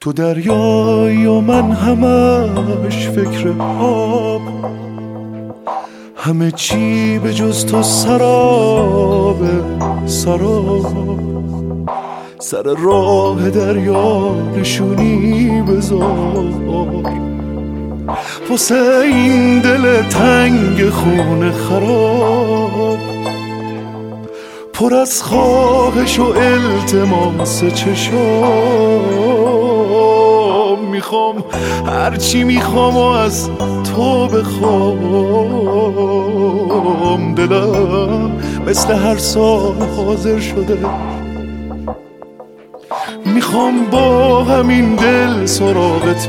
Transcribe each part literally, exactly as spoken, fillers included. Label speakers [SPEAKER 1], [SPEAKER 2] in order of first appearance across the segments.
[SPEAKER 1] تو دریایی و من همش فکر آب، همه چی به جز تو سراب سراب. سر راه دریا نشونی بذار واسه این دل تنگ خونه خراب، پر از خواهش و التماس چشام. میخوام هرچی میخوام و از تو بخوام. دلم مثل هر سال حاضر شده، میخوام با همین دل سراغت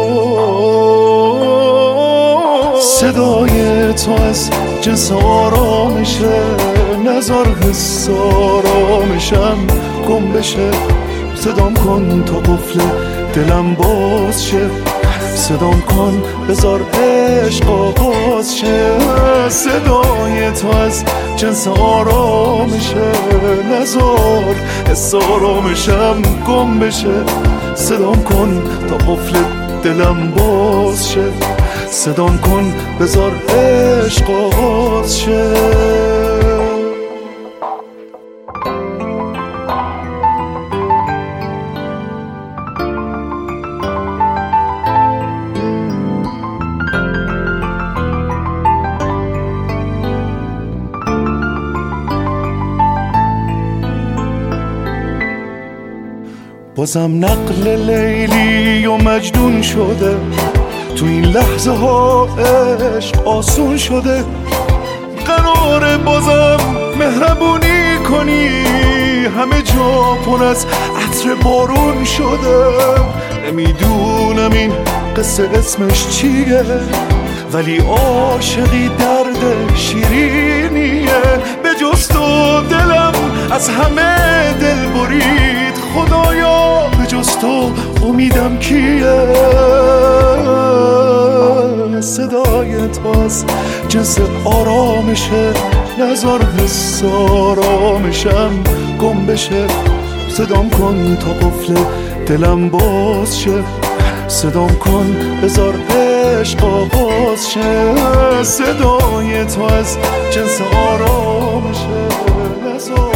[SPEAKER 1] بیام. صدای تو از جنس آرامشه، نذار حس آرامشم گم بشه. صدام کن تا قفل دلم باز شه، صدام کن بذار عشق آغاز شه. صدای تو از جنس آرامشه، نذار حس آرامشم گم بشه. صدام کن تا قفل دلم باز شه، صدام کن بذار عشق آغاز شه. بازم نقل لیلی و مجنون شده، تو این لحظه ها عشق آسون شده. قراره بازم مهربونی کنی، همه جا پر از عطر بارون شده. نمیدونم این قصه اسمش چیه، ولی عاشقی درد شیرینیه. به جز تو دلم از همه دل برید، خدایا به جز تو امیدم کیه. صدای تو از جنس آرامشه، نذار حس آرامشم گم بشه. صدام کن تا قفل دلم باز شه، صدام کن بذار عشق آغاز شه. صدای تو از جنس آرامشه، نذار